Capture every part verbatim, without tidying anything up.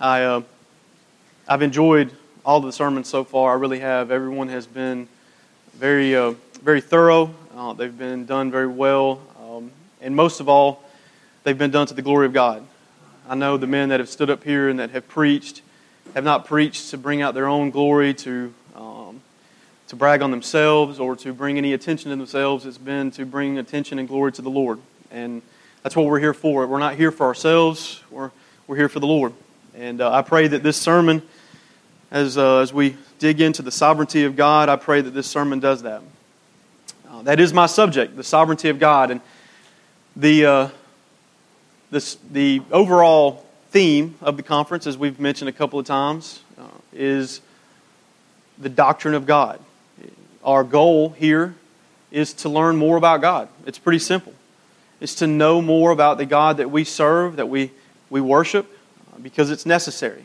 I, uh, I've enjoyed all the sermons so far. I really have. Everyone has been very, uh, very thorough. Uh, they've been done very well. Um, and most of all, they've been done to the glory of God. I know the men that have stood up here and that have preached have not preached to bring out their own glory, to um, to brag on themselves, or to bring any attention to themselves. It's been to bring attention and glory to the Lord. And that's what we're here for. We're not here for ourselves. We're we're here for the Lord. And uh, I pray that this sermon, as uh, as we dig into the sovereignty of God, I pray that this sermon does that. Uh, that is my subject, the sovereignty of God. And the uh, this the overall theme of the conference, as we've mentioned a couple of times, uh, is the doctrine of God. Our goal here is to learn more about God. It's pretty simple. It's to know more about the God that we serve, that we, we worship, uh, because it's necessary.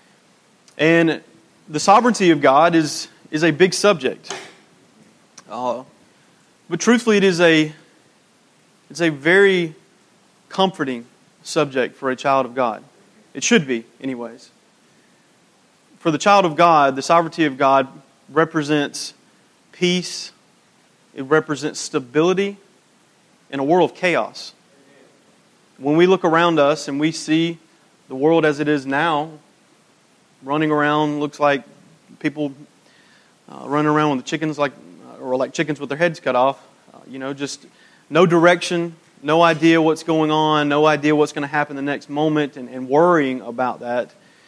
And the sovereignty of God is, is a big subject. Uh, but truthfully, it is a it's a very comforting subject for a child of God. It should be, anyways. For the child of God, the sovereignty of God represents peace. It represents stability in a world of chaos. When we look around us and we see the world as it is now, running around, looks like people uh, running around with the chickens like, or like chickens with their heads cut off. Uh, you know, just no direction. No idea what's going on, no idea what's going to happen the next moment, and, and worrying about that,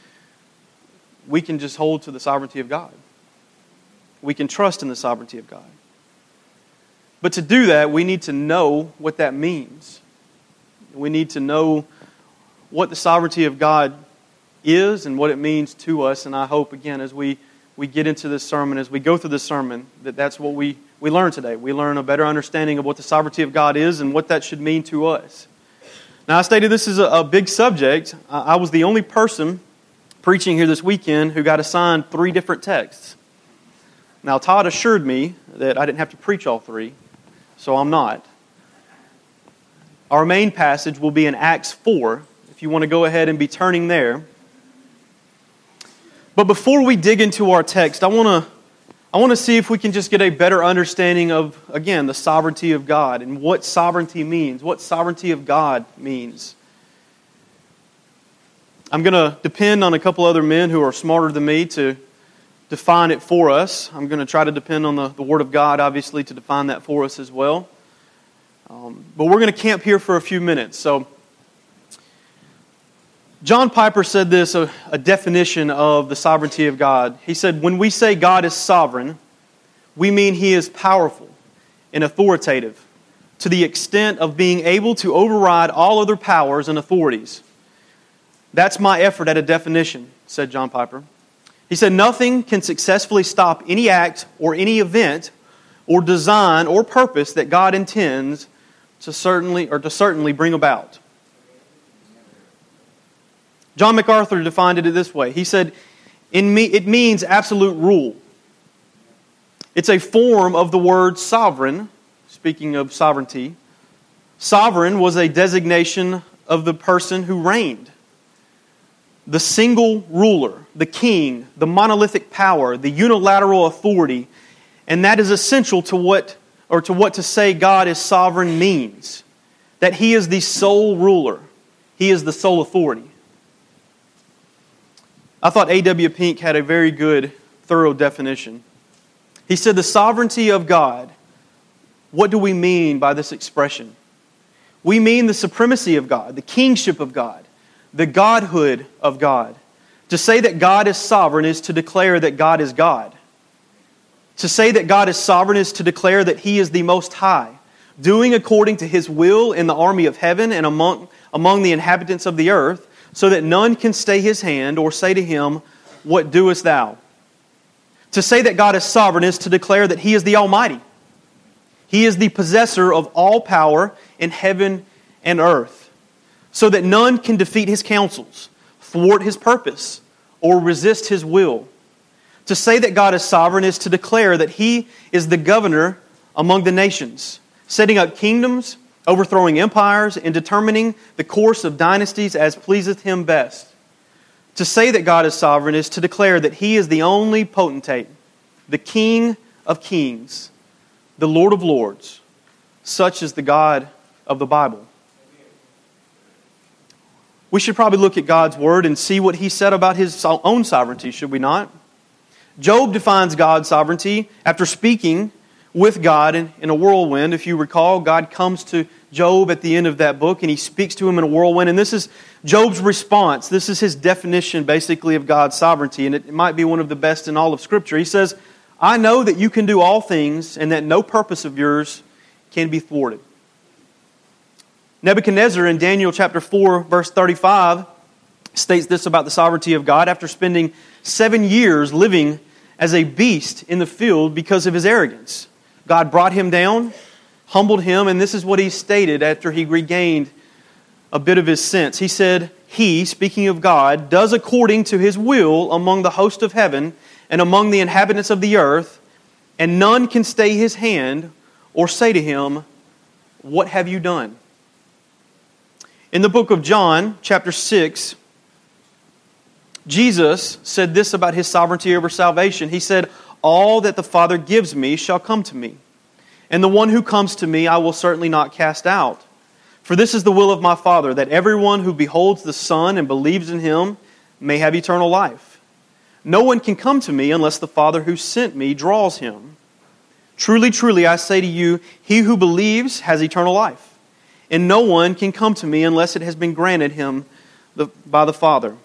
we can just hold to the sovereignty of God. We can trust in the sovereignty of God. But to do that, we need to know what that means. We need to know what the sovereignty of God is and what it means to us. And I hope, again, as we, we get into this sermon, as we go through this sermon, that that's what we We learn today. We learn a better understanding of what the sovereignty of God is and what that should mean to us. Now, I stated this is a, a big subject. I, I was the only person preaching here this weekend who got assigned three different texts. Now, Todd assured me that I didn't have to preach all three, so I'm not. Our main passage will be in Acts four, if you want to go ahead and be turning there. But before we dig into our text, I want to I want to see if we can just get a better understanding of, again, the sovereignty of God and what sovereignty means, what sovereignty of God means. I'm going to depend on a couple other men who are smarter than me to define it for us. I'm going to try to depend on the, the Word of God, obviously, to define that for us as well. Um, but we're going to camp here for a few minutes. So, John Piper said this, a, a definition of the sovereignty of God. He said, when we say God is sovereign, we mean He is powerful and authoritative to the extent of being able to override all other powers and authorities. That's my effort at a definition, said John Piper. He said, nothing can successfully stop any act or any event or design or purpose that God intends to certainly or to certainly bring about. John MacArthur defined it this way. He said, "In me, it means absolute rule. It's a form of the word sovereign." Speaking of sovereignty, sovereign was a designation of the person who reigned. The single ruler, the king, the monolithic power, the unilateral authority, and that is essential to what or to what to say God is sovereign means. That He is the sole ruler. He is the sole authority. I thought A W Pink had a very good, thorough definition. He said, the sovereignty of God. What do we mean by this expression? We mean the supremacy of God, the kingship of God, the godhood of God. To say that God is sovereign is to declare that God is God. To say that God is sovereign is to declare that He is the Most High, doing according to His will in the army of heaven and among, among the inhabitants of the earth, so that none can stay His hand or say to Him, what doest thou? To say that God is sovereign is to declare that He is the Almighty. He is the possessor of all power in heaven and earth, so that none can defeat His counsels, thwart His purpose, or resist His will. To say that God is sovereign is to declare that He is the governor among the nations, setting up kingdoms, overthrowing empires, and determining the course of dynasties as pleaseth Him best. To say that God is sovereign is to declare that He is the only potentate, the King of kings, the Lord of lords. Such is the God of the Bible. We should probably look at God's Word and see what He said about His own sovereignty, should we not? Job defines God's sovereignty after speaking with God in, in a whirlwind. If you recall, God comes to Job at the end of that book and He speaks to him in a whirlwind. And this is Job's response. This is his definition, basically, of God's sovereignty. And it, it might be one of the best in all of Scripture. He says, I know that you can do all things and that no purpose of yours can be thwarted. Nebuchadnezzar in Daniel chapter four, verse thirty-five, states this about the sovereignty of God after spending seven years living as a beast in the field because of his arrogance. God brought him down, humbled him, and this is what he stated after he regained a bit of his sense. He said, He, speaking of God, does according to His will among the host of heaven and among the inhabitants of the earth, and none can stay His hand or say to Him, What have you done? In the book of John, chapter six, Jesus said this about His sovereignty over salvation. He said, All that the Father gives me shall come to me, and the one who comes to me I will certainly not cast out. For this is the will of my Father, that everyone who beholds the Son and believes in Him may have eternal life. No one can come to me unless the Father who sent me draws him. Truly, truly, I say to you, he who believes has eternal life. And no one can come to me unless it has been granted him by the Father.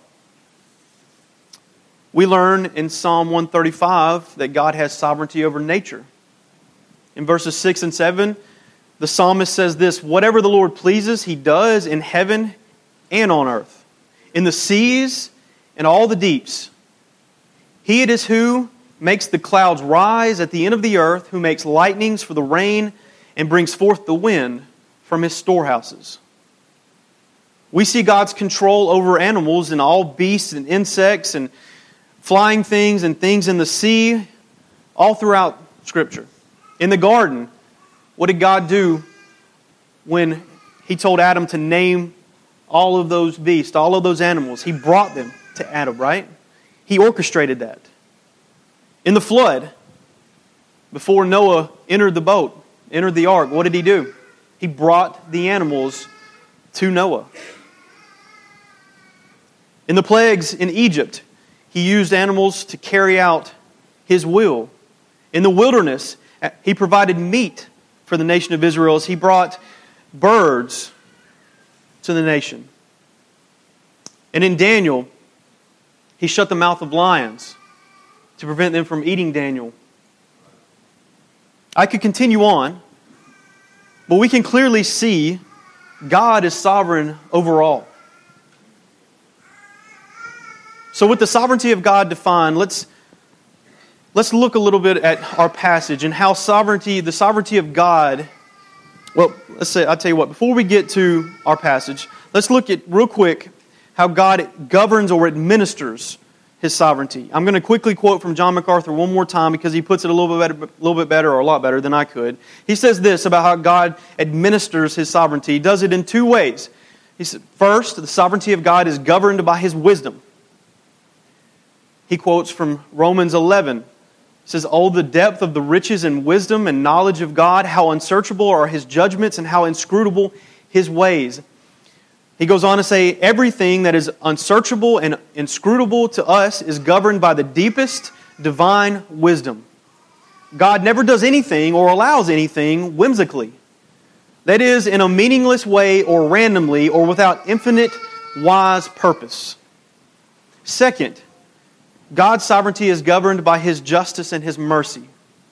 We learn in Psalm one thirty-five that God has sovereignty over nature. In verses six and seven, the psalmist says this, Whatever the Lord pleases, He does in heaven and on earth, in the seas and all the deeps. He it is who makes the clouds rise at the end of the earth, who makes lightnings for the rain and brings forth the wind from His storehouses. We see God's control over animals and all beasts and insects and flying things and things in the sea all throughout Scripture. In the garden, what did God do when He told Adam to name all of those beasts, all of those animals? He brought them to Adam, right? He orchestrated that. In the flood, before Noah entered the boat, entered the ark, what did He do? He brought the animals to Noah. In the plagues in Egypt, He used animals to carry out His will. In the wilderness, He provided meat for the nation of Israel as He brought birds to the nation. And in Daniel, He shut the mouth of lions to prevent them from eating Daniel. I could continue on, but we can clearly see God is sovereign over all. So with the sovereignty of God defined, let's let's look a little bit at our passage and how sovereignty, the sovereignty of God. Well, let's say I'll tell you what. Before we get to our passage, let's look at real quick how God governs or administers His sovereignty. I'm going to quickly quote from John MacArthur one more time because he puts it a little bit better, a little bit better or a lot better than I could. He says this about how God administers His sovereignty. He does it in two ways. He said, first, the sovereignty of God is governed by His wisdom. He quotes from Romans eleven. It says, Oh, the depth of the riches and wisdom and knowledge of God, how unsearchable are His judgments and how inscrutable His ways. He goes on to say, everything that is unsearchable and inscrutable to us is governed by the deepest divine wisdom. God never does anything or allows anything whimsically. That is, in a meaningless way or randomly or without infinite wise purpose. Second, God's sovereignty is governed by His justice and His mercy.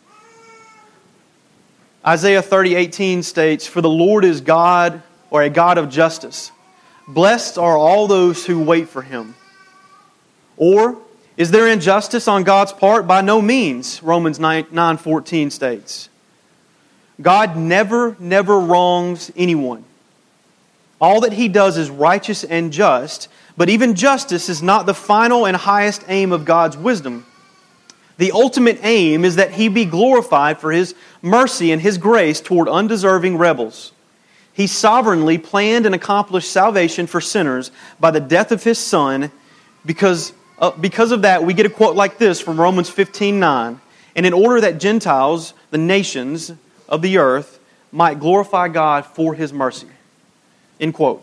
Isaiah thirty eighteen states, For the Lord is God, or a God of justice. Blessed are all those who wait for Him. Or, is there injustice on God's part? By no means, Romans nine fourteen states. God never, never wrongs anyone. All that He does is righteous and just, but even justice is not the final and highest aim of God's wisdom. The ultimate aim is that He be glorified for His mercy and His grace toward undeserving rebels. He sovereignly planned and accomplished salvation for sinners by the death of His Son, Because, uh, because of that, we get a quote like this from Romans fifteen nine. And in order that Gentiles, the nations of the earth, might glorify God for His mercy. End quote.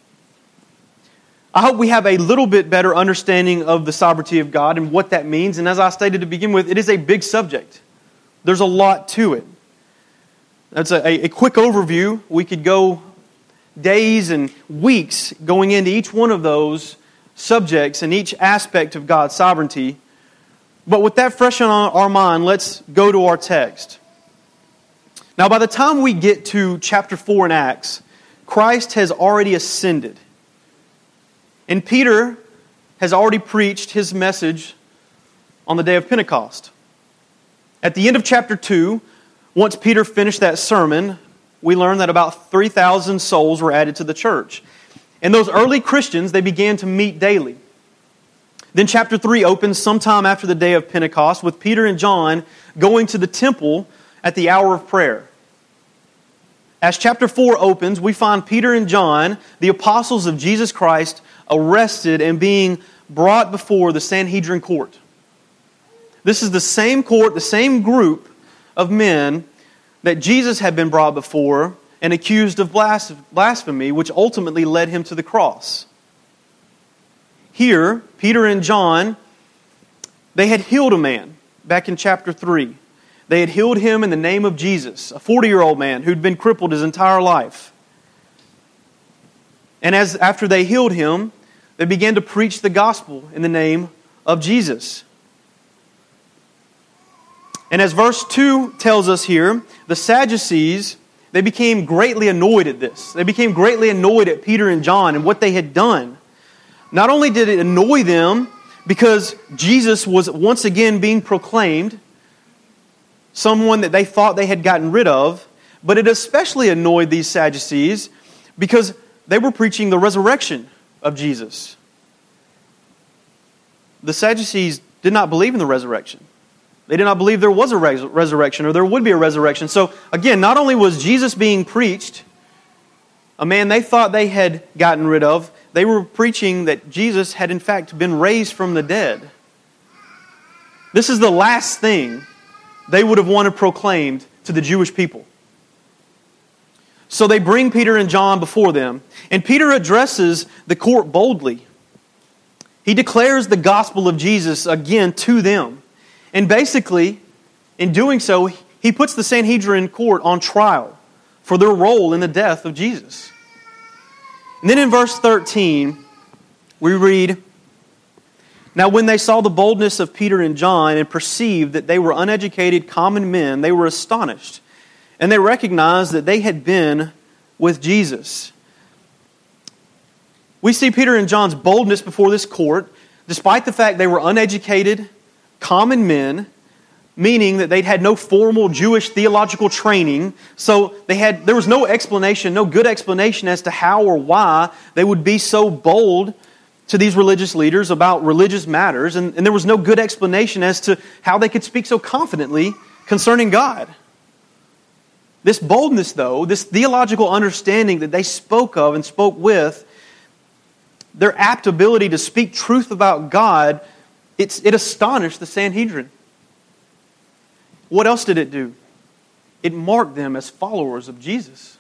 I hope we have a little bit better understanding of the sovereignty of God and what that means. And as I stated to begin with, it is a big subject. There's a lot to it. That's a, a quick overview. We could go days and weeks going into each one of those subjects and each aspect of God's sovereignty. But with that fresh on our mind, let's go to our text. Now, by the time we get to chapter four in Acts, Christ has already ascended. And Peter has already preached his message on the day of Pentecost. At the end of chapter two, once Peter finished that sermon, we learn that about three thousand souls were added to the church. And those early Christians, they began to meet daily. Then chapter three opens sometime after the day of Pentecost with Peter and John going to the temple at the hour of prayer. As chapter four opens, we find Peter and John, the apostles of Jesus Christ, arrested and being brought before the Sanhedrin court. This is the same court, the same group of men that Jesus had been brought before and accused of blasphemy, which ultimately led Him to the cross. Here, Peter and John, they had healed a man back in chapter three. They had healed him in the name of Jesus, a forty-year-old man who'd been crippled his entire life. And as after they healed him, they began to preach the gospel in the name of Jesus. And as verse two tells us here, the Sadducees, they became greatly annoyed at this. They became greatly annoyed at Peter and John and what they had done. Not only did it annoy them because Jesus was once again being proclaimed, someone that they thought they had gotten rid of, but it especially annoyed these Sadducees because they were preaching the resurrection of Jesus. The Sadducees did not believe in the resurrection. They did not believe there was a res- resurrection or there would be a resurrection. So again, not only was Jesus being preached, a man they thought they had gotten rid of, they were preaching that Jesus had in fact been raised from the dead. This is the last thing they would have wanted proclaimed to the Jewish people. So they bring Peter and John before them, and Peter addresses the court boldly. He declares the gospel of Jesus again to them. And basically, in doing so, he puts the Sanhedrin court on trial for their role in the death of Jesus. And then in verse thirteen, we read, "Now when they saw the boldness of Peter and John and perceived that they were uneducated common men, they were astonished. And they recognized that they had been with Jesus." We see Peter and John's boldness before this court, despite the fact they were uneducated, common men, meaning that they'd had no formal Jewish theological training. So they had there was no explanation, no good explanation as to how or why they would be so bold to these religious leaders about religious matters. And, and there was no good explanation as to how they could speak so confidently concerning God. This boldness, though, this theological understanding that they spoke of and spoke with, their apt ability to speak truth about God, it's, it astonished the Sanhedrin. What else did it do? It marked them as followers of Jesus.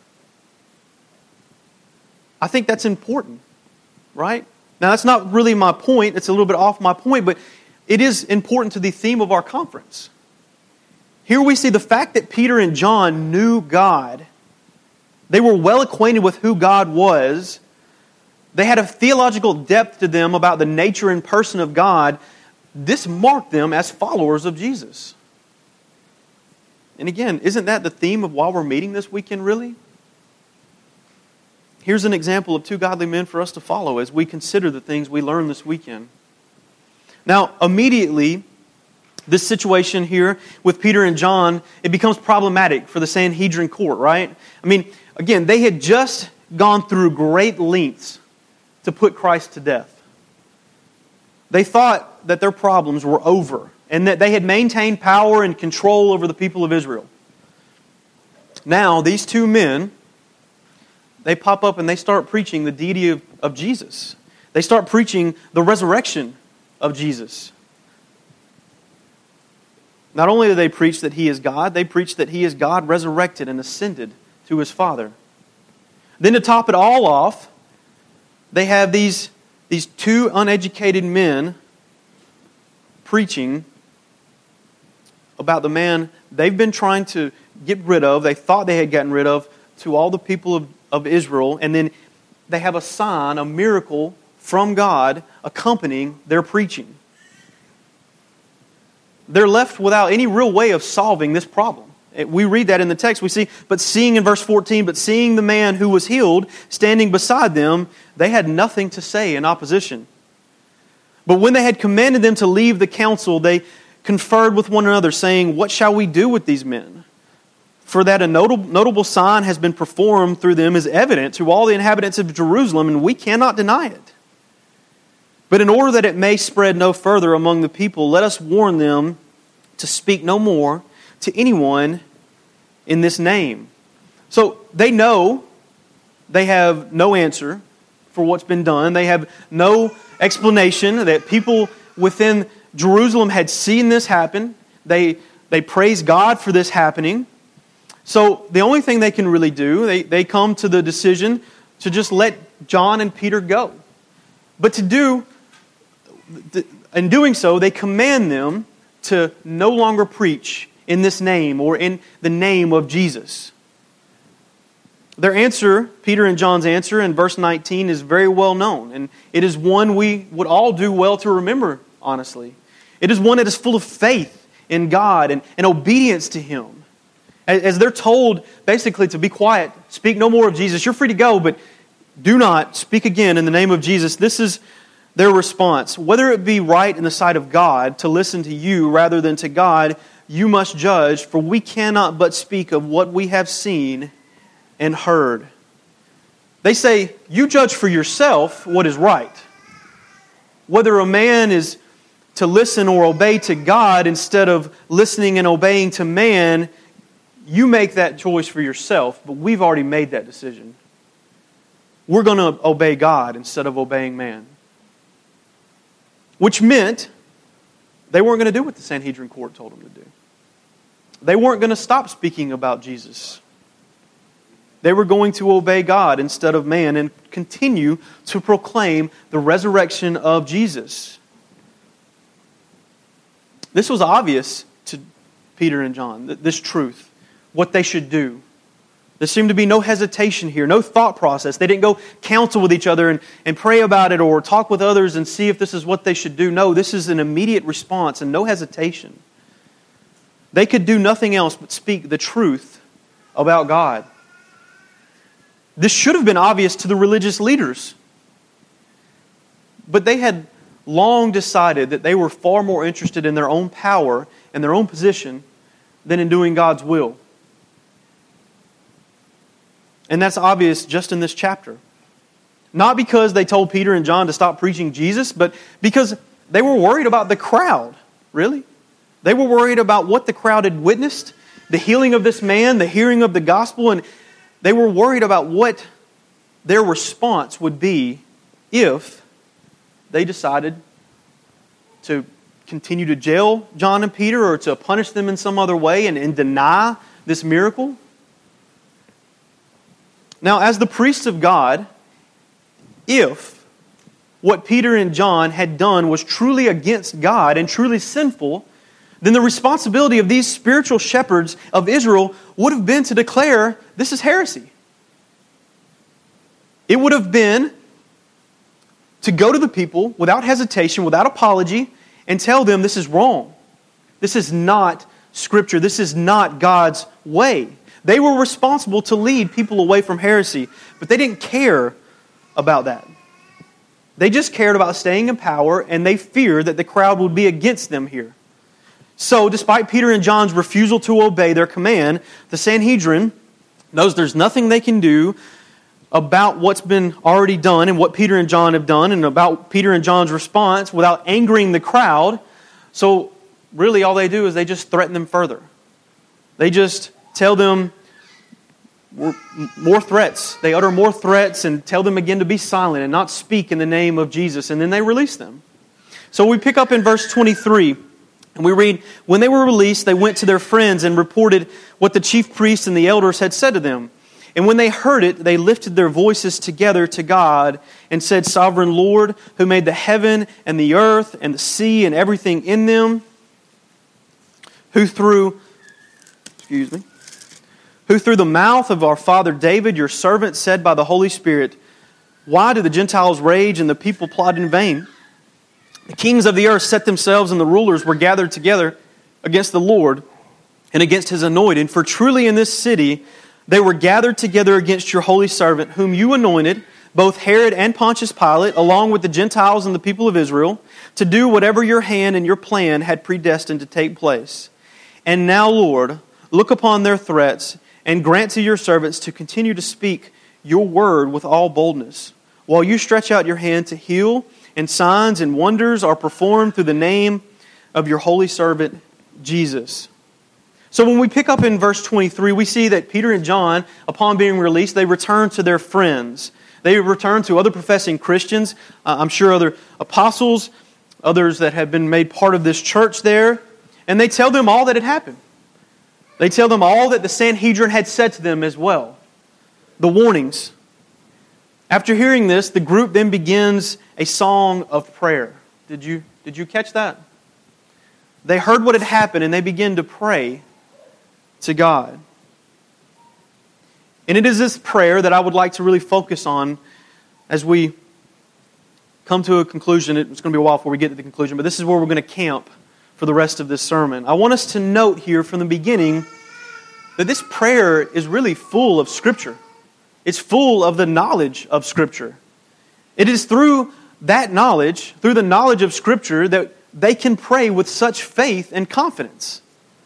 I think that's important, right? Now, that's not really my point. It's a little bit off my point, but it is important to the theme of our conference. Here we see the fact that Peter and John knew God. They were well acquainted with who God was. They had a theological depth to them about the nature and person of God. This marked them as followers of Jesus. And again, isn't that the theme of why we're meeting this weekend, really? Here's an example of two godly men for us to follow as we consider the things we learn this weekend. Now, immediately, this situation here with Peter and John, it becomes problematic for the Sanhedrin court, right? I mean, again, they had just gone through great lengths to put Christ to death. They thought that their problems were over and that they had maintained power and control over the people of Israel. Now, these two men, they pop up and they start preaching the deity of, of Jesus. They start preaching the resurrection of Jesus. Not only do they preach that He is God, they preach that He is God resurrected and ascended to His Father. Then to top it all off, they have these, these two uneducated men preaching about the man they've been trying to get rid of, they thought they had gotten rid of, to all the people of, of Israel. And then they have a sign, a miracle from God accompanying their preaching. They're left without any real way of solving this problem. We read that in the text. We see, but seeing in verse fourteen, but seeing the man who was healed standing beside them, they had nothing to say in opposition. But when they had commanded them to leave the council, they conferred with one another, saying, what shall we do with these men? For that a notable, notable sign has been performed through them is evident to all the inhabitants of Jerusalem, and we cannot deny it. But in order that it may spread no further among the people, let us warn them to speak no more to anyone in this name. So they know they have no answer for what's been done. They have no explanation that people within Jerusalem had seen this happen. They, they praise God for this happening. So the only thing they can really do, they, they come to the decision to just let John and Peter go. But to do, in doing so, they command them to no longer preach in this name or in the name of Jesus. Their answer, Peter and John's answer in verse nineteen, is very well known. And it is one we would all do well to remember, honestly. It is one that is full of faith in God and, and obedience to Him. As, as they're told basically to be quiet, speak no more of Jesus. You're free to go, but do not speak again in the name of Jesus. This is their response. Whether it be right in the sight of God to listen to you rather than to God, you must judge, for we cannot but speak of what we have seen and heard. They say, you judge for yourself what is right. Whether a man is to listen or obey to God instead of listening and obeying to man, you make that choice for yourself, but we've already made that decision. We're going to obey God instead of obeying man. Which meant they weren't going to do what the Sanhedrin court told them to do. They weren't going to stop speaking about Jesus. They were going to obey God instead of man and continue to proclaim the resurrection of Jesus. This was obvious to Peter and John, this truth, what they should do. There seemed to be no hesitation here, no thought process. They didn't go counsel with each other and, and pray about it or talk with others and see if this is what they should do. No, this is an immediate response and no hesitation. They could do nothing else but speak the truth about God. This should have been obvious to the religious leaders. But they had long decided that they were far more interested in their own power and their own position than in doing God's will. And that's obvious just in this chapter. Not because they told Peter and John to stop preaching Jesus, but because they were worried about the crowd, really. They were worried about what the crowd had witnessed, the healing of this man, the hearing of the gospel, and they were worried about what their response would be if they decided to continue to jail John and Peter or to punish them in some other way and, and deny this miracle. Now, as the priests of God, if what Peter and John had done was truly against God and truly sinful, then the responsibility of these spiritual shepherds of Israel would have been to declare this is heresy. It would have been to go to the people without hesitation, without apology, and tell them this is wrong. This is not Scripture. This is not God's way. They were responsible to lead people away from heresy, but they didn't care about that. They just cared about staying in power, and they feared that the crowd would be against them here. So, despite Peter and John's refusal to obey their command, the Sanhedrin knows there's nothing they can do about what's been already done and what Peter and John have done and about Peter and John's response without angering the crowd. So, really all they do is they just threaten them further. They just tell them more threats. They utter more threats and tell them again to be silent and not speak in the name of Jesus. And then they release them. So we pick up in verse twenty-three. And we read, when they were released, they went to their friends and reported what the chief priests and the elders had said to them. And when they heard it, they lifted their voices together to God and said, Sovereign Lord, who made the heaven and the earth and the sea and everything in them, who through, excuse me, who through the mouth of our father David, your servant, said by the Holy Spirit, why do the Gentiles rage and the people plot in vain? The kings of the earth set themselves, and the rulers were gathered together against the Lord and against His anointed. For truly in this city they were gathered together against your holy servant, whom you anointed, both Herod and Pontius Pilate, along with the Gentiles and the people of Israel, to do whatever your hand and your plan had predestined to take place. And now, Lord, look upon their threats and grant to your servants to continue to speak your word with all boldness, while you stretch out your hand to heal, and signs and wonders are performed through the name of your holy servant, Jesus. So when we pick up in verse twenty-three, we see that Peter and John, upon being released, they return to their friends. They return to other professing Christians, uh, I'm sure other apostles, others that have been made part of this church there, and they tell them all that had happened. They tell them all that the Sanhedrin had said to them as well. The warnings. After hearing this, the group then begins a song of prayer. Did you, did you catch that? They heard what had happened and they begin to pray to God. And it is this prayer that I would like to really focus on as we come to a conclusion. It's going to be a while before we get to the conclusion, but this is where we're going to camp for the rest of this sermon. I want us to note here from the beginning that this prayer is really full of Scripture. It's full of the knowledge of Scripture. It is through that knowledge, through the knowledge of Scripture, that they can pray with such faith and confidence.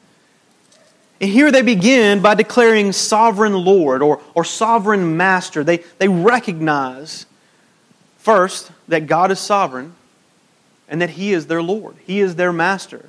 And here they begin by declaring Sovereign Lord or, or Sovereign Master. They, they recognize, first, that God is sovereign and that He is their Lord. He is their Master.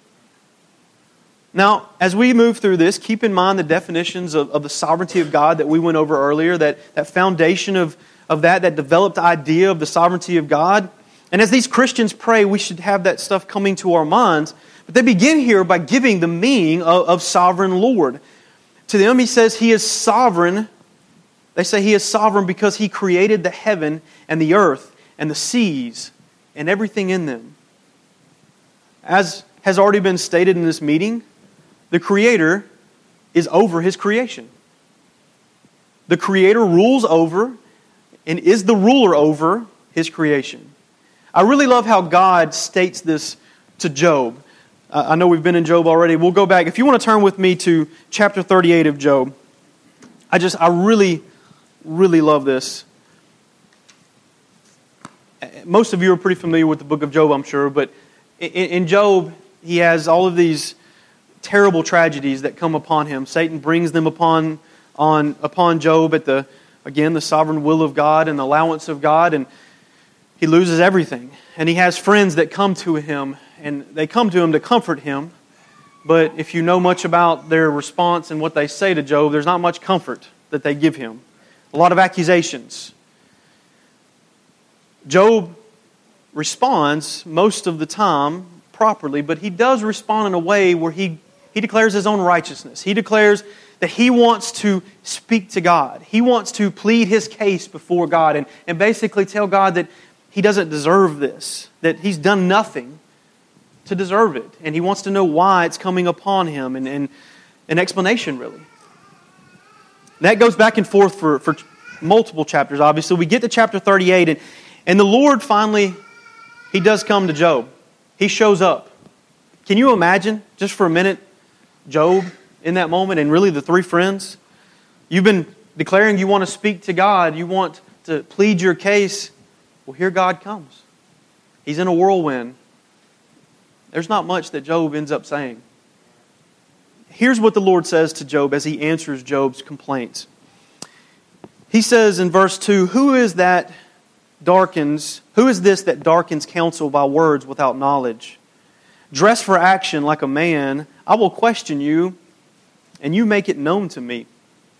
Now, as we move through this, keep in mind the definitions of, of the sovereignty of God that we went over earlier, that, that foundation of, of that, that developed idea of the sovereignty of God. And as these Christians pray, we should have that stuff coming to our minds. But they begin here by giving the meaning of, of Sovereign Lord. To them, He says He is sovereign. They say He is sovereign because He created the heaven and the earth and the seas and everything in them. As has already been stated in this meeting, the Creator is over His creation. The Creator rules over and is the ruler over His creation. I really love how God states this to Job. Uh, I know we've been in Job already. We'll go back. If you want to turn with me to chapter thirty-eight of Job. I just, I really, really love this. Most of you are pretty familiar with the book of Job, I'm sure. But in, in Job, he has all of these terrible tragedies that come upon him. Satan brings them upon on upon Job at the, again, the sovereign will of God and the allowance of God. And he loses everything. And he has friends that come to him. And they come to him to comfort him. But if you know much about their response and what they say to Job, there's not much comfort that they give him. A lot of accusations. Job responds most of the time properly, but he does respond in a way where he, he declares his own righteousness. He declares that he wants to speak to God. He wants to plead his case before God and, and basically tell God that he doesn't deserve this, that he's done nothing to deserve it. And he wants to know why it's coming upon him and, and an explanation, really. That goes back and forth for, for multiple chapters, obviously. We get to chapter thirty-eight, and, and the Lord finally, He does come to Job. He shows up. Can you imagine, just for a minute, Job in that moment, and really the three friends? You've been declaring you want to speak to God, you want to plead your case. Well, here God comes. He's in a whirlwind. There's not much that Job ends up saying. Here's what the Lord says to Job as He answers Job's complaints. He says in verse two, Who is that darkens, who is this that darkens counsel by words without knowledge? Dress for action like a man, I will question you, and you make it known to me.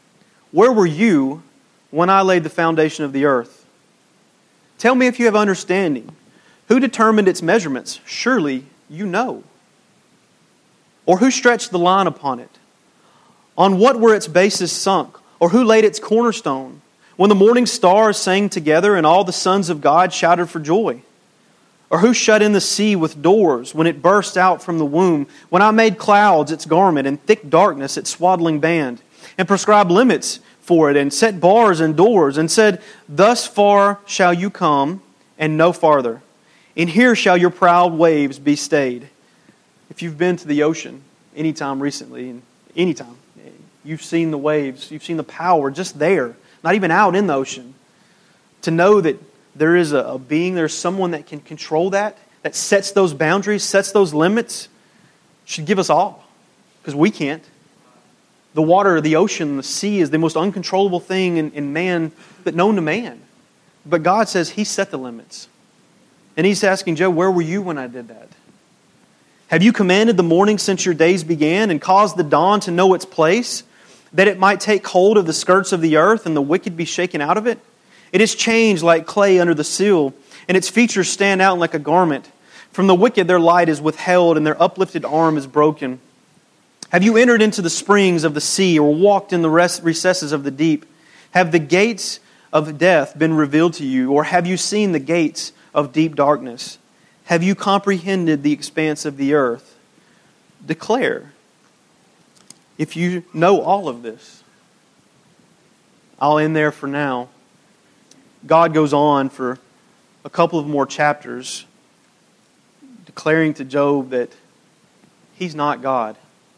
where were you when I laid the foundation of the earth? Tell me if you have understanding. Who determined its measurements? Surely you know. Or who stretched the line upon it? On what were its bases sunk? Or who laid its cornerstone? When the morning stars sang together and all the sons of God shouted for joy? Or who shut in the sea with doors when it burst out from the womb? When I made clouds its garment and thick darkness its swaddling band, and prescribed limits for it and set bars and doors and said, thus far shall you come and no farther. And here shall your proud waves be stayed. If you've been to the ocean anytime recently, and anytime, you've seen the waves, you've seen the power just there, not even out in the ocean. To know that there is a, a being, there's someone that can control that, that sets those boundaries, sets those limits, should give us awe. Because we can't. The water, the ocean, the sea is the most uncontrollable thing in, in man, that known to man. But God says He set the limits. And He's asking Job, where were you when I did that? Have you commanded the morning since your days began and caused the dawn to know its place, that it might take hold of the skirts of the earth and the wicked be shaken out of it? It is changed like clay under the seal, and its features stand out like a garment. From the wicked their light is withheld, and their uplifted arm is broken. Have you entered into the springs of the sea, or walked in the recesses of the deep? Have the gates of death been revealed to you, or have you seen the gates of deep darkness? Have you comprehended the expanse of the earth? Declare, if you know all of this. I'll end there for now. God goes on for a couple of more chapters, declaring to Job that he's not God.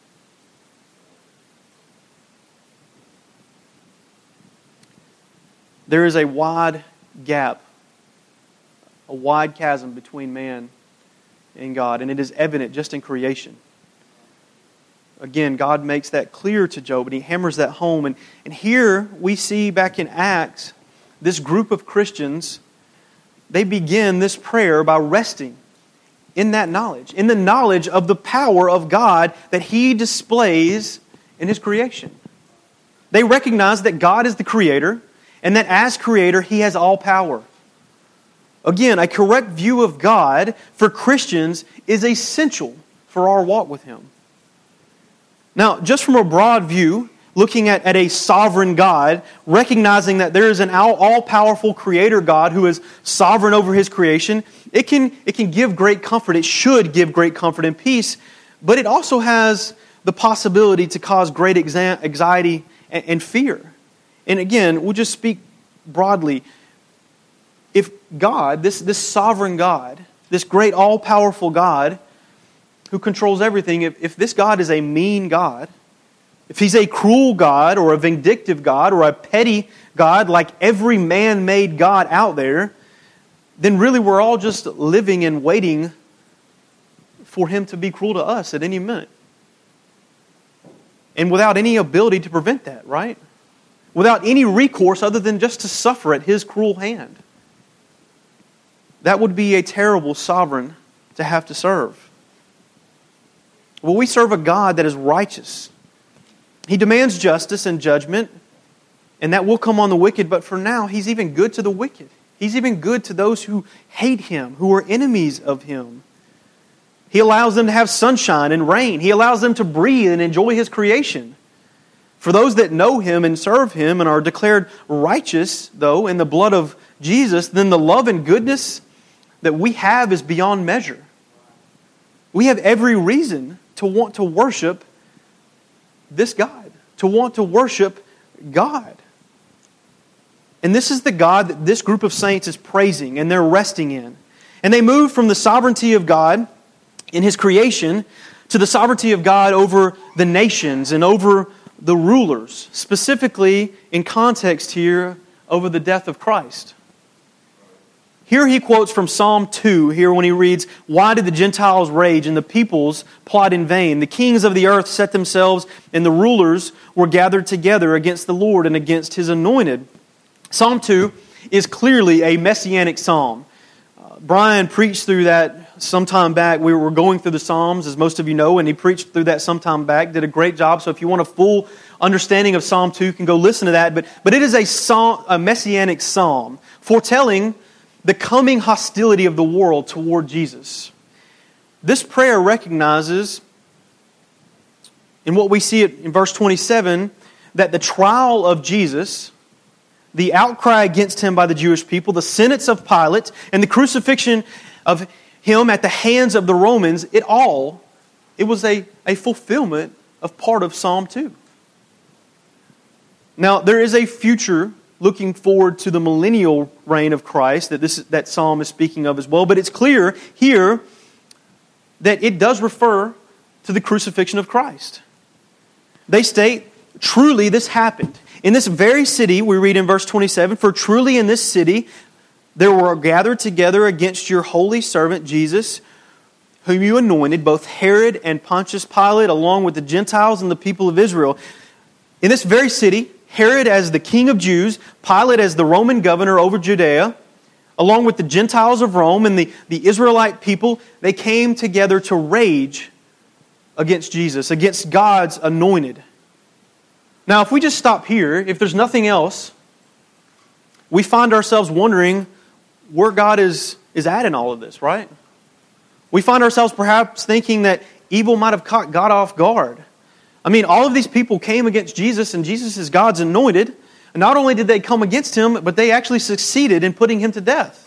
There is a wide gap, a wide chasm between man and God, and it is evident just in creation. Again, God makes that clear to Job, and He hammers that home. And, and here we see back in Acts, this group of Christians, they begin this prayer by resting in that knowledge, in the knowledge of the power of God that He displays in His creation. They recognize that God is the Creator, and that as Creator, He has all power. Again, a correct view of God for Christians is essential for our walk with Him. Now, just from a broad view, looking at, at a sovereign God, recognizing that there is an all-powerful Creator God who is sovereign over His creation, it can, it can give great comfort. It should give great comfort and peace, but it also has the possibility to cause great anxiety and, and fear. And again, we'll just speak broadly. If God, this, this sovereign God, this great all-powerful God who controls everything, if, if this God is a mean God, if He's a cruel God or a vindictive God or a petty God like every man-made God out there, then really we're all just living and waiting for Him to be cruel to us at any minute. And without any ability to prevent that, right? Without any recourse other than just to suffer at His cruel hand. That would be a terrible sovereign to have to serve. Well, we serve a God that is righteous. He demands justice and judgment, and that will come on the wicked, but for now, He's even good to the wicked. He's even good to those who hate Him, who are enemies of Him. He allows them to have sunshine and rain. He allows them to breathe and enjoy His creation. For those that know Him and serve Him and are declared righteous, though, in the blood of Jesus, then the love and goodness that we have is beyond measure. We have every reason to want to worship this God, to want to worship God. And this is the God that this group of saints is praising and they're resting in. And they move from the sovereignty of God in His creation to the sovereignty of God over the nations and over the rulers, specifically in context here over the death of Christ. Here he quotes from Psalm two, here when he reads, "Why did the Gentiles rage and the peoples plot in vain? The kings of the earth set themselves and the rulers were gathered together against the Lord and against His anointed." Psalm two is clearly a messianic psalm. Uh, Brian preached through that some time back. We were going through the Psalms, as most of you know, and he preached through that some time back, did a great job. So if you want a full understanding of Psalm two, you can go listen to that. But, but it is a, psalm, a messianic psalm foretelling the coming hostility of the world toward Jesus. This prayer recognizes, in what we see it in verse twenty-seven, that the trial of Jesus, the outcry against Him by the Jewish people, the sentence of Pilate, and the crucifixion of Him at the hands of the Romans, it all, it was a, a fulfillment of part of Psalm two. Now, there is a future looking forward to the millennial reign of Christ that this that psalm is speaking of as well, but it's clear here that it does refer to the crucifixion of Christ. They state, truly this happened. In this very city, we read in verse twenty-seven, for truly in this city there were gathered together against your holy servant Jesus, whom you anointed, both Herod and Pontius Pilate, along with the Gentiles and the people of Israel. In this very city, Herod as the king of Jews, Pilate as the Roman governor over Judea, along with the Gentiles of Rome and the, the Israelite people, they came together to rage against Jesus, against God's anointed. Now, if we just stop here, if there's nothing else, we find ourselves wondering where God is, is at in all of this, right? We find ourselves perhaps thinking that evil might have caught God off guard. I mean, all of these people came against Jesus, and Jesus is God's anointed. And not only did they come against Him, but they actually succeeded in putting Him to death.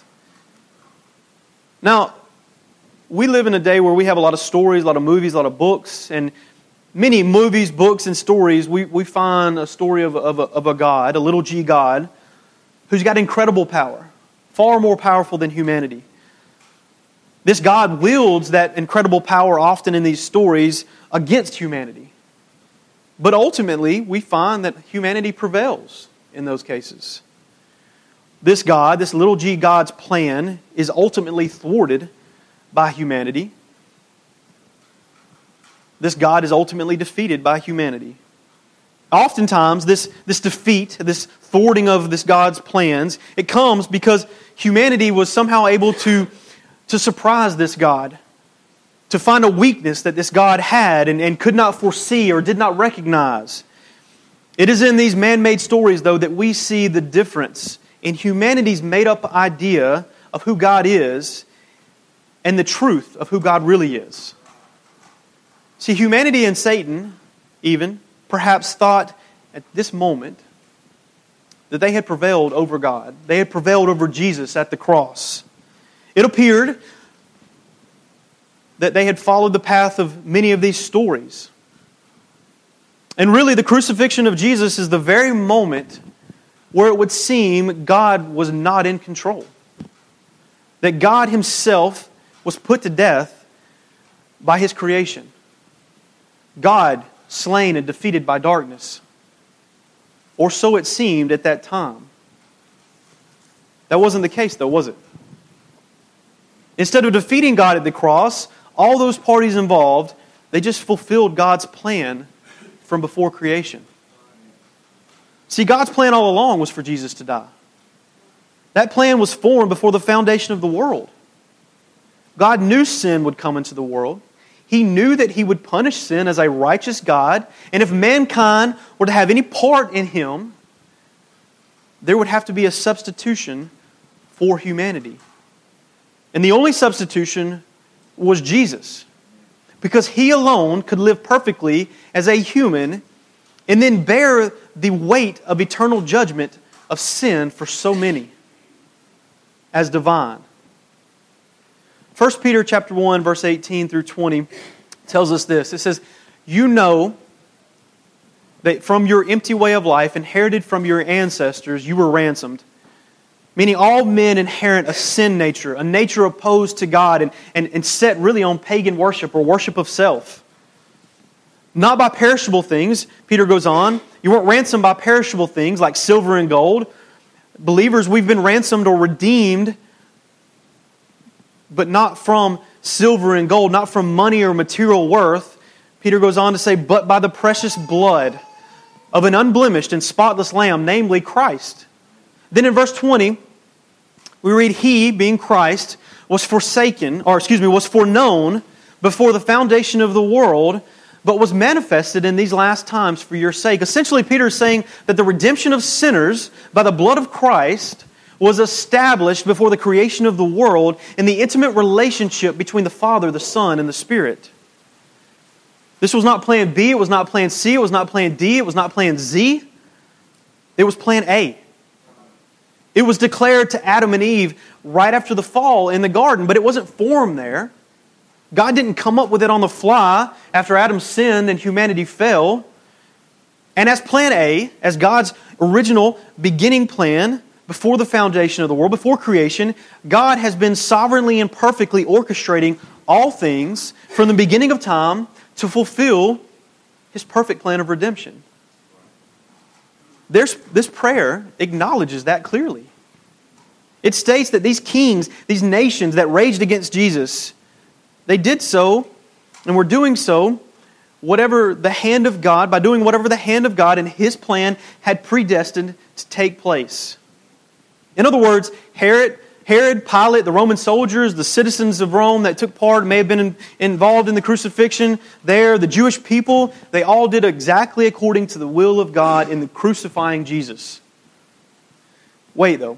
Now, we live in a day where we have a lot of stories, a lot of movies, a lot of books, and many movies, books, and stories, we, we find a story of, of, a, of a God, a little g God, who's got incredible power, far more powerful than humanity. This God wields that incredible power often in these stories against humanity. But ultimately, we find that humanity prevails in those cases. This God, this little g God's plan, is ultimately thwarted by humanity. This God is ultimately defeated by humanity. Oftentimes, this, this defeat, this thwarting of this God's plans, it comes because humanity was somehow able to, to surprise this God, to find a weakness that this God had and, and could not foresee or did not recognize. It is in these man-made stories, though, that we see the difference in humanity's made-up idea of who God is and the truth of who God really is. See, humanity and Satan, even, perhaps thought at this moment that they had prevailed over God. They had prevailed over Jesus at the cross. It appeared that they had followed the path of many of these stories. And really, the crucifixion of Jesus is the very moment where it would seem God was not in control. That God Himself was put to death by His creation. God slain and defeated by darkness. Or so it seemed at that time. That wasn't the case, though, was it? Instead of defeating God at the cross, all those parties involved, they just fulfilled God's plan from before creation. See, God's plan all along was for Jesus to die. That plan was formed before the foundation of the world. God knew sin would come into the world. He knew that He would punish sin as a righteous God, and if mankind were to have any part in Him, there would have to be a substitution for humanity. And the only substitution was Jesus, because He alone could live perfectly as a human and then bear the weight of eternal judgment of sin for so many as divine. First Peter chapter one, verse eighteen through twenty tells us this. It says, "You know that from your empty way of life, inherited from your ancestors, you were ransomed." Meaning all men inherit a sin nature, a nature opposed to God and, and, and set really on pagan worship or worship of self. Not by perishable things, Peter goes on. You weren't ransomed by perishable things like silver and gold. Believers, we've been ransomed or redeemed, but not from silver and gold, not from money or material worth. Peter goes on to say, but by the precious blood of an unblemished and spotless Lamb, namely Christ. Then in verse twenty, we read, He, being Christ, was forsaken, or excuse me, was foreknown before the foundation of the world, but was manifested in these last times for your sake. Essentially, Peter is saying that the redemption of sinners by the blood of Christ was established before the creation of the world in the intimate relationship between the Father, the Son, and the Spirit. This was not plan B, it was not plan C, it was not plan D, it was not plan Z. It was plan A. It was declared to Adam and Eve right after the fall in the garden, but it wasn't formed there. God didn't come up with it on the fly after Adam sinned and humanity fell. And as plan A, as God's original beginning plan before the foundation of the world, before creation, God has been sovereignly and perfectly orchestrating all things from the beginning of time to fulfill His perfect plan of redemption. There's, this prayer acknowledges that clearly. It states that these kings, these nations that raged against Jesus, they did so, and were doing so, whatever the hand of God, by doing whatever the hand of God and His plan had predestined to take place. In other words, Herod, Herod, Pilate, the Roman soldiers, the citizens of Rome that took part, may have been in, involved in the crucifixion there, the Jewish people, they all did exactly according to the will of God in the crucifying Jesus. Wait, though.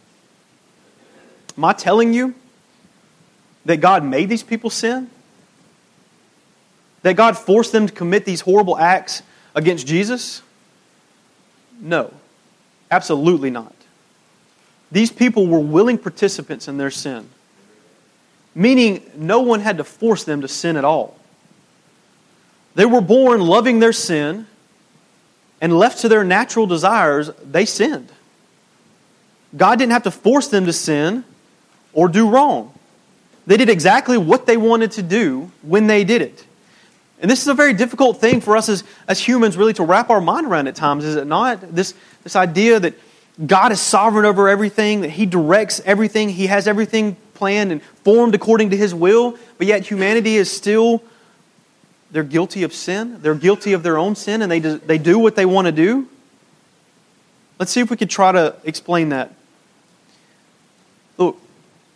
Am I telling you that God made these people sin? That God forced them to commit these horrible acts against Jesus? No, absolutely not. These people were willing participants in their sin, meaning no one had to force them to sin at all. They were born loving their sin, and left to their natural desires, they sinned. God didn't have to force them to sin or do wrong. They did exactly what they wanted to do when they did it. And this is a very difficult thing for us as, as humans really to wrap our mind around at times, is it not? This, this idea that God is sovereign over everything, that He directs everything, He has everything planned and formed according to His will, but yet humanity is still, they're guilty of sin, they're guilty of their own sin, and they do, they do what they want to do. Let's see if we could try to explain that. Look,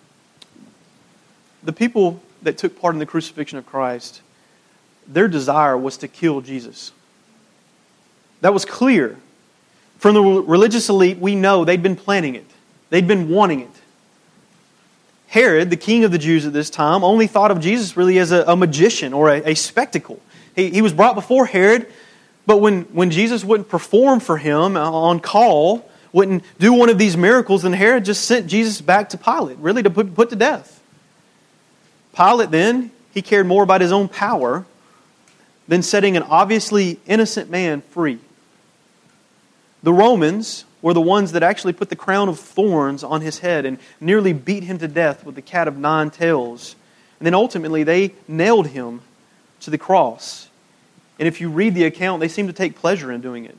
the people that took part in the crucifixion of Christ, their desire was to kill Jesus. That was clear. From the religious elite, we know they'd been planning it. They'd been wanting it. Herod, the king of the Jews at this time, only thought of Jesus really as a, a magician or a, a spectacle. He, he was brought before Herod, but when, when Jesus wouldn't perform for him on call, wouldn't do one of these miracles, then Herod just sent Jesus back to Pilate, really to put, put to death. Pilate then, he cared more about his own power than setting an obviously innocent man free. The Romans were the ones that actually put the crown of thorns on His head and nearly beat Him to death with the cat of nine tails. And then ultimately they nailed Him to the cross. And if you read the account, they seem to take pleasure in doing it.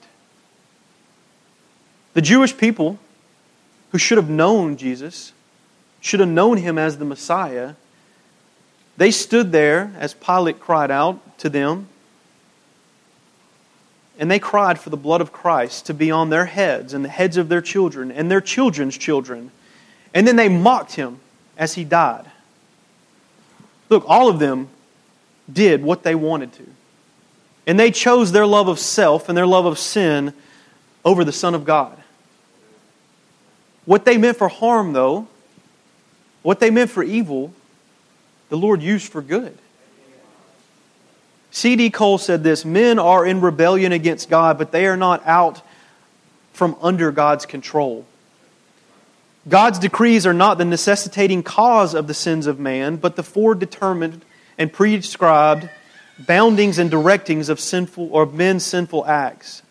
The Jewish people, who should have known Jesus, should have known Him as the Messiah, they stood there as Pilate cried out to them, and they cried for the blood of Christ to be on their heads and the heads of their children and their children's children. And then they mocked Him as He died. Look, all of them did what they wanted to. And they chose their love of self and their love of sin over the Son of God. What they meant for harm, though, what they meant for evil, the Lord used for good. C D Cole said this, men are in rebellion against God, but they are not out from under God's control. God's decrees are not the necessitating cause of the sins of man, but the foredetermined and prescribed boundings and directings of sinful or men's sinful acts.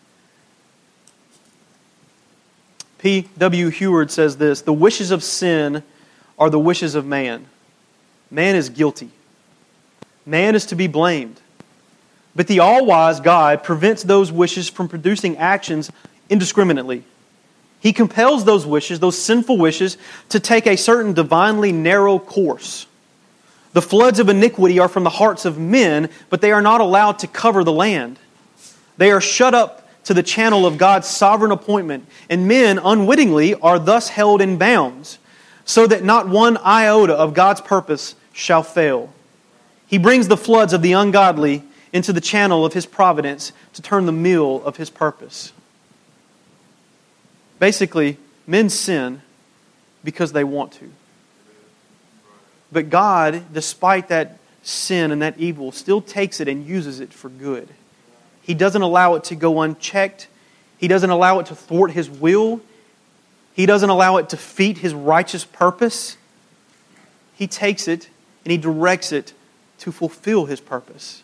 P W Heward says this, the wishes of sin are the wishes of man. Man is guilty. Man is to be blamed. But the all-wise God prevents those wishes from producing actions indiscriminately. He compels those wishes, those sinful wishes, to take a certain divinely narrow course. The floods of iniquity are from the hearts of men, but they are not allowed to cover the land. They are shut up to the channel of God's sovereign appointment, and men unwittingly are thus held in bounds. so that not one iota of God's purpose shall fail. He brings the floods of the ungodly into the channel of His providence to turn the mill of His purpose. Basically, men sin because they want to. But God, despite that sin and that evil, still takes it and uses it for good. He doesn't allow it to go unchecked. He doesn't allow it to thwart His will. He doesn't allow it to defeat His righteous purpose. He takes it and He directs it to fulfill His purpose.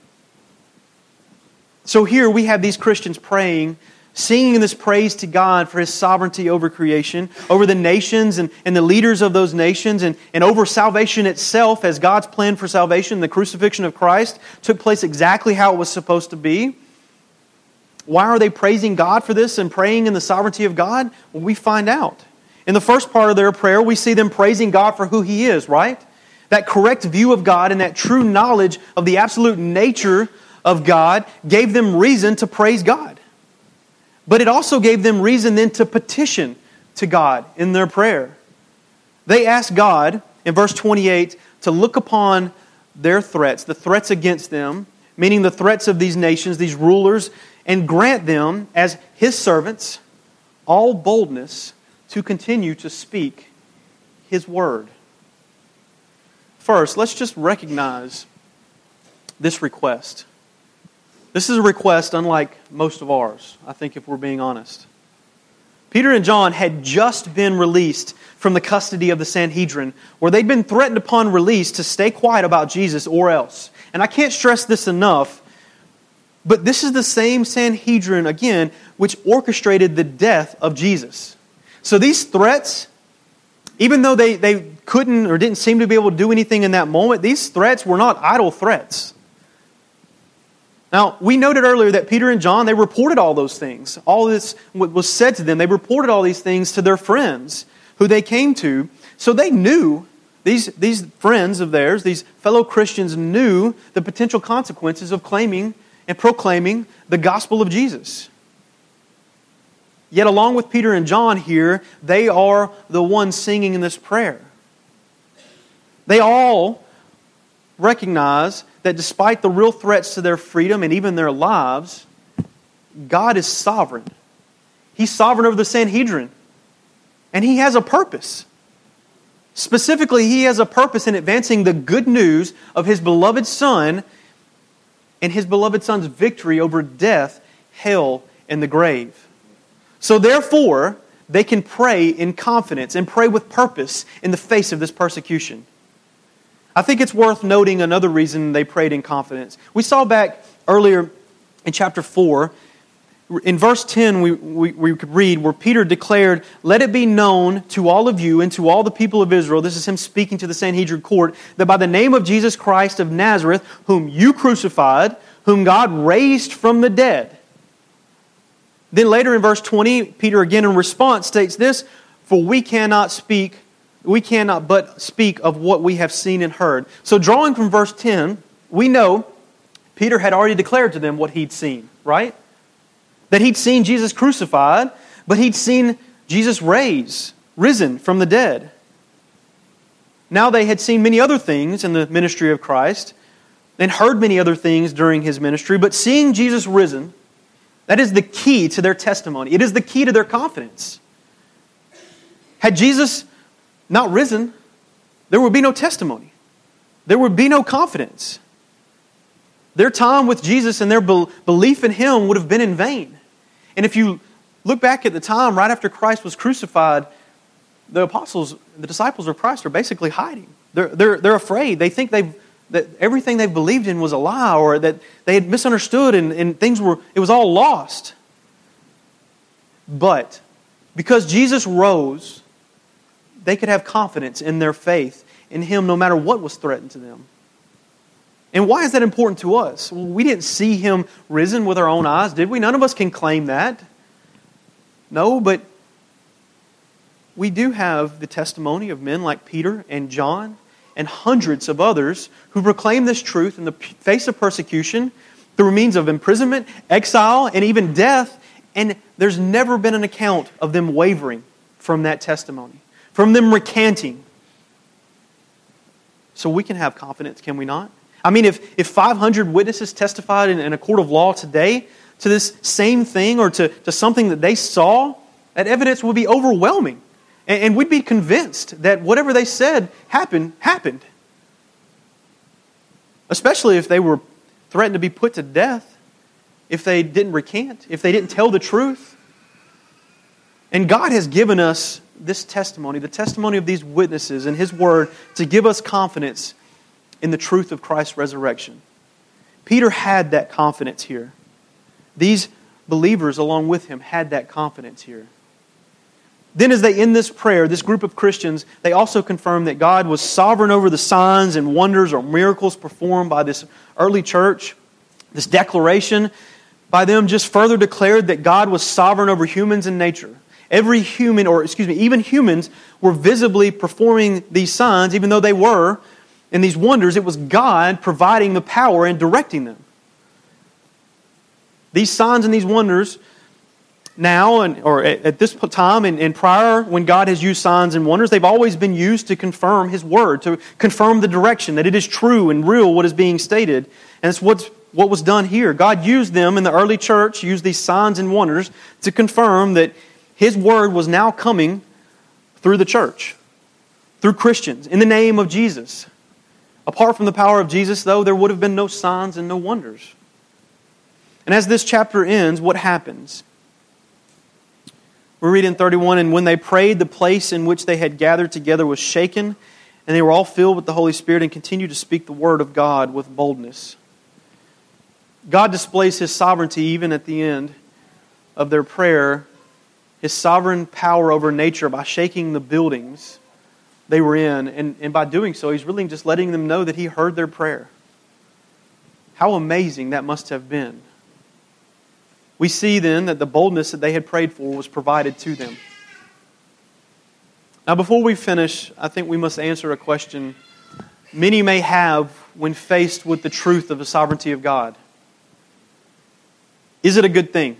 So here we have these Christians praying, singing this praise to God for His sovereignty over creation, over the nations and, and the leaders of those nations, and, and over salvation itself, as God's plan for salvation, the crucifixion of Christ, took place exactly how it was supposed to be. Why are they praising God for this and praying in the sovereignty of God? Well, we find out. In the first part of their prayer, we see them praising God for who He is, right? That correct view of God and that true knowledge of the absolute nature of God gave them reason to praise God. But it also gave them reason then to petition to God in their prayer. They asked God, in verse twenty-eight, to look upon their threats, the threats against them, meaning the threats of these nations, these rulers, and grant them, as His servants, all boldness to continue to speak His word. First, let's just recognize this request. This is a request unlike most of ours, I think, if we're being honest. Peter and John had just been released from the custody of the Sanhedrin, where they'd been threatened upon release to stay quiet about Jesus or else. And I can't stress this enough, but this is the same Sanhedrin, again, which orchestrated the death of Jesus. So these threats, even though they, they couldn't or didn't seem to be able to do anything in that moment, these threats were not idle threats. Now, we noted earlier that Peter and John, they reported all those things. All this was said to them. They reported all these things to their friends who they came to. So they knew, these, these friends of theirs, these fellow Christians knew the potential consequences of claiming and proclaiming the gospel of Jesus. Yet along with Peter and John here, they are the ones singing in this prayer. They all recognize that despite the real threats to their freedom and even their lives, God is sovereign. He's sovereign over the Sanhedrin. And He has a purpose. Specifically, He has a purpose in advancing the good news of His beloved Son and His beloved Son's victory over death, hell, and the grave. So therefore, they can pray in confidence and pray with purpose in the face of this persecution. I think it's worth noting another reason they prayed in confidence. We saw back earlier in chapter four, in verse ten, we, we, we could read where Peter declared, "Let it be known to all of you and to all the people of Israel," this is him speaking to the Sanhedrin court, "that by the name of Jesus Christ of Nazareth, whom you crucified, whom God raised from the dead." Then later in verse twenty, Peter again in response states this, "For we cannot speak We cannot but speak of what we have seen and heard." So drawing from verse ten, we know Peter had already declared to them what he'd seen, right? That he'd seen Jesus crucified, but he'd seen Jesus raised, risen from the dead. Now they had seen many other things in the ministry of Christ and heard many other things during His ministry, but seeing Jesus risen, that is the key to their testimony. It is the key to their confidence. Had Jesus not risen, there would be no testimony. There would be no confidence. Their time with Jesus and their be- belief in Him would have been in vain. And if you look back at the time right after Christ was crucified, the apostles, the disciples of Christ are basically hiding. They're, they're, they're afraid. They think they've, that everything they've believed in was a lie, or that they had misunderstood and, and things were, it was all lost. But because Jesus rose, they could have confidence in their faith in Him no matter what was threatened to them. And why is that important to us? Well, we didn't see Him risen with our own eyes, did we? None of us can claim that. No, but we do have the testimony of men like Peter and John and hundreds of others who proclaim this truth in the face of persecution through means of imprisonment, exile, and even death. And there's never been an account of them wavering from that testimony. from them recanting. So we can have confidence, can we not? I mean, if, if five hundred witnesses testified in, in a court of law today to this same thing or to, to something that they saw, that evidence would be overwhelming. And, and we'd be convinced that whatever they said happened, happened. Especially if they were threatened to be put to death, if they didn't recant, if they didn't tell the truth. And God has given us this testimony, the testimony of these witnesses and His Word, to give us confidence in the truth of Christ's resurrection. Peter had that confidence here. These believers along with him had that confidence here. Then as they end this prayer, this group of Christians, they also confirm that God was sovereign over the signs and wonders or miracles performed by this early church. This declaration by them just further declared that God was sovereign over humans and nature. Every human, or excuse me, even humans were visibly performing these signs, even though they were, and these wonders, it was God providing the power and directing them. These signs and these wonders now, and or at this time and, and prior, when God has used signs and wonders, they've always been used to confirm His Word, to confirm the direction, that it is true and real what is being stated. And it's what's, what was done here. God used them in the early church, used these signs and wonders to confirm that His Word was now coming through the church, through Christians, in the name of Jesus. Apart from the power of Jesus, though, there would have been no signs and no wonders. And as this chapter ends, what happens? We read in thirty-one, and when they prayed, the place in which they had gathered together was shaken, and they were all filled with the Holy Spirit and continued to speak the word of God with boldness. God displays His sovereignty even at the end of their prayer, His sovereign power over nature by shaking the buildings they were in. And, and by doing so, He's really just letting them know that He heard their prayer. How amazing that must have been. We see then that the boldness that they had prayed for was provided to them. Now before we finish, I think we must answer a question many may have when faced with the truth of the sovereignty of God. Is it a good thing?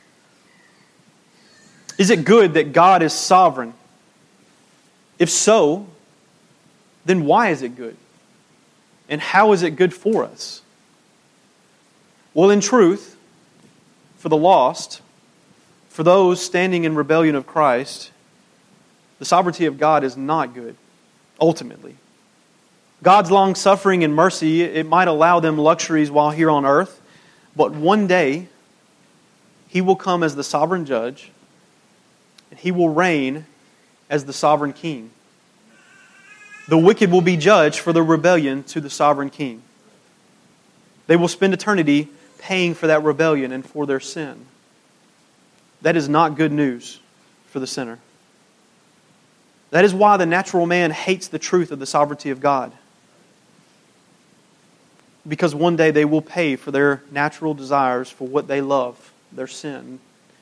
Is it good that God is sovereign? If so, then why is it good? And how is it good for us? Well, in truth, for the lost, for those standing in rebellion of Christ, the sovereignty of God is not good, ultimately. God's long-suffering and mercy, it might allow them luxuries while here on earth, but one day, He will come as the sovereign judge, and He will reign as the sovereign king. The wicked will be judged for their rebellion to the sovereign king. They will spend eternity paying for that rebellion and for their sin. That is not good news for the sinner. That is why the natural man hates the truth of the sovereignty of God. Because one day they will pay for their natural desires for what they love, their sin.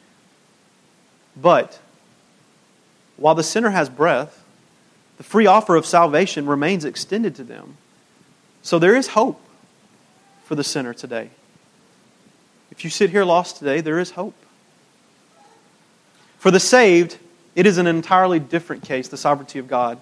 But while the sinner has breath, the free offer of salvation remains extended to them. So there is hope for the sinner today. If you sit here lost today, there is hope. For the saved, it is an entirely different case, the sovereignty of God.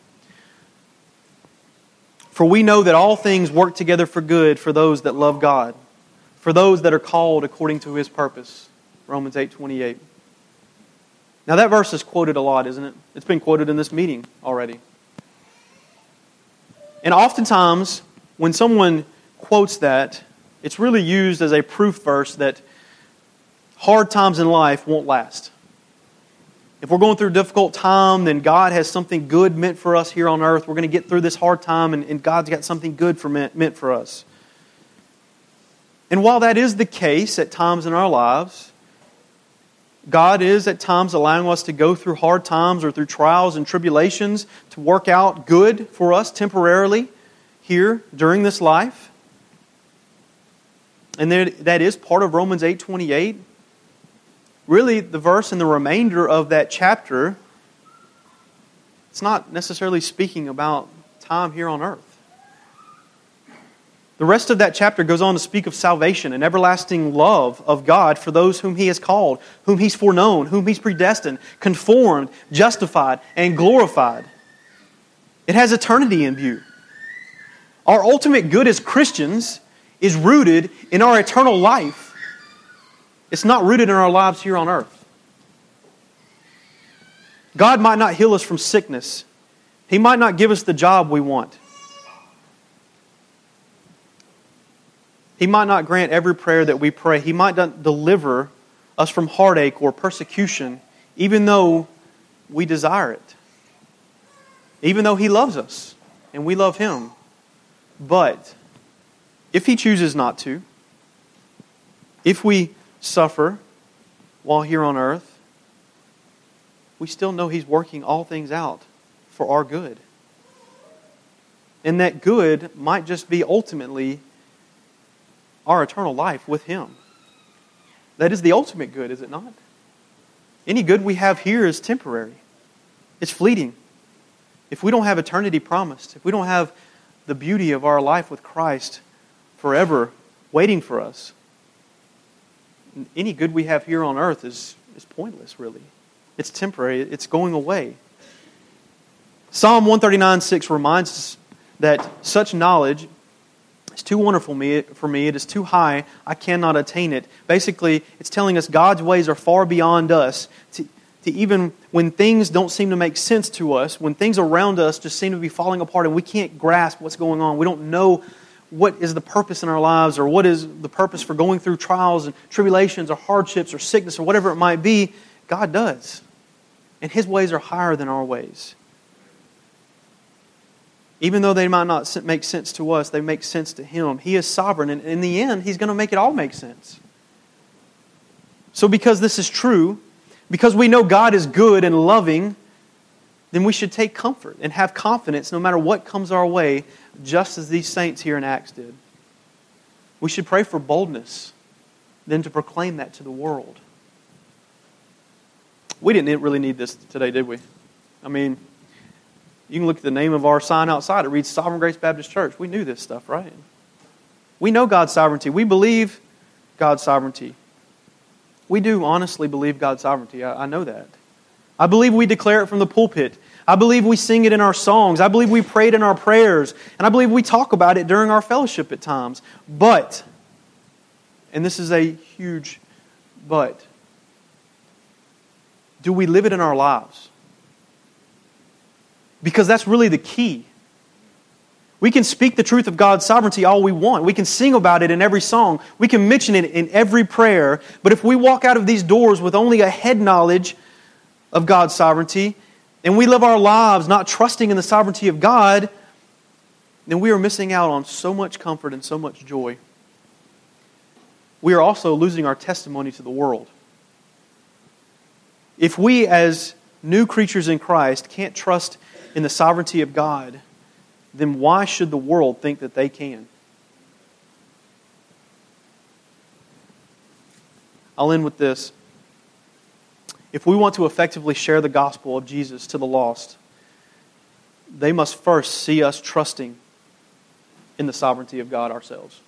For we know that all things work together for good for those that love God, for those that are called according to His purpose. Romans eight twenty-eight. Now that verse is quoted a lot, isn't it? It's been quoted in this meeting already. And oftentimes, when someone quotes that, it's really used as a proof verse that hard times in life won't last. If we're going through a difficult time, then God has something good meant for us here on earth. We're going to get through this hard time, and, and God's got something good for meant, meant for us. And while that is the case at times in our lives, God is at times allowing us to go through hard times or through trials and tribulations to work out good for us temporarily here during this life. And that is part of Romans eight twenty-eight. Really, the verse in the remainder of that chapter, it's not necessarily speaking about time here on earth. The rest of that chapter goes on to speak of salvation and everlasting love of God for those whom He has called, whom He's foreknown, whom He's predestined, conformed, justified, and glorified. It has eternity in view. Our ultimate good as Christians is rooted in our eternal life. It's not rooted in our lives here on earth. God might not heal us from sickness. He might not give us the job we want. He might not grant every prayer that we pray. He might not deliver us from heartache or persecution, even though we desire it. Even though He loves us and we love Him. But if He chooses not to, if we suffer while here on earth, we still know He's working all things out for our good. And that good might just be ultimately our eternal life with Him. That is the ultimate good, is it not? Any good we have here is temporary. It's fleeting. If we don't have eternity promised, if we don't have the beauty of our life with Christ forever waiting for us, any good we have here on earth is, is pointless, really. It's temporary. It's going away. Psalm one thirty-nine six reminds us that such knowledge is too wonderful for me. It is too high. I cannot attain it. Basically, it's telling us God's ways are far beyond us. To, to even when things don't seem to make sense to us, when things around us just seem to be falling apart and we can't grasp what's going on, we don't know what is the purpose in our lives or what is the purpose for going through trials and tribulations or hardships or sickness or whatever it might be, God does. And His ways are higher than our ways. Even though they might not make sense to us, they make sense to Him. He is sovereign, and in the end, He's going to make it all make sense. So because this is true, because we know God is good and loving, then we should take comfort and have confidence no matter what comes our way, just as these saints here in Acts did. We should pray for boldness, then to proclaim that to the world. We didn't really need this today, did we? I mean, you can look at the name of our sign outside. It reads Sovereign Grace Baptist Church. We knew this stuff, right? We know God's sovereignty. We believe God's sovereignty. We do honestly believe God's sovereignty. I, I know that. I believe we declare it from the pulpit. I believe we sing it in our songs. I believe we pray it in our prayers. And I believe we talk about it during our fellowship at times. But, and this is a huge but, do we live it in our lives? Because that's really the key. We can speak the truth of God's sovereignty all we want. We can sing about it in every song. We can mention it in every prayer. But if we walk out of these doors with only a head knowledge of God's sovereignty, and we live our lives not trusting in the sovereignty of God, then we are missing out on so much comfort and so much joy. We are also losing our testimony to the world. If we as new creatures in Christ can't trust in the sovereignty of God, then why should the world think that they can? I'll end with this. If we want to effectively share the gospel of Jesus to the lost, they must first see us trusting in the sovereignty of God ourselves.